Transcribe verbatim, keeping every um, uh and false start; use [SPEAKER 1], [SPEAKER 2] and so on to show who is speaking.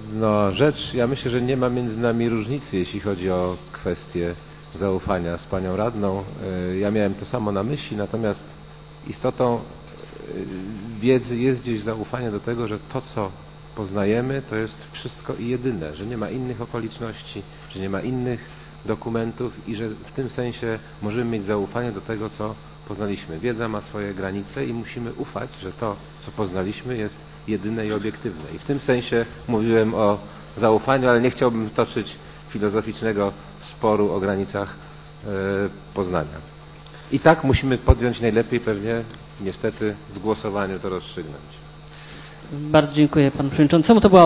[SPEAKER 1] No rzecz, ja myślę, że nie ma między nami różnicy, jeśli chodzi o kwestię zaufania z panią radną. Ja miałem to samo na myśli, natomiast istotą wiedzy jest gdzieś zaufanie do tego, że to, co poznajemy, to jest wszystko i jedyne, że nie ma innych okoliczności, że nie ma innych dokumentów i że w tym sensie możemy mieć zaufanie do tego, co poznaliśmy. Wiedza ma swoje granice i musimy ufać, że to, co poznaliśmy, jest jedyne i obiektywne. I w tym sensie mówiłem o zaufaniu, ale nie chciałbym toczyć filozoficznego sporu o granicach e, poznania. I tak musimy podjąć najlepiej pewnie, niestety, w głosowaniu to rozstrzygnąć.
[SPEAKER 2] Bardzo dziękuję panu przewodniczącemu. To była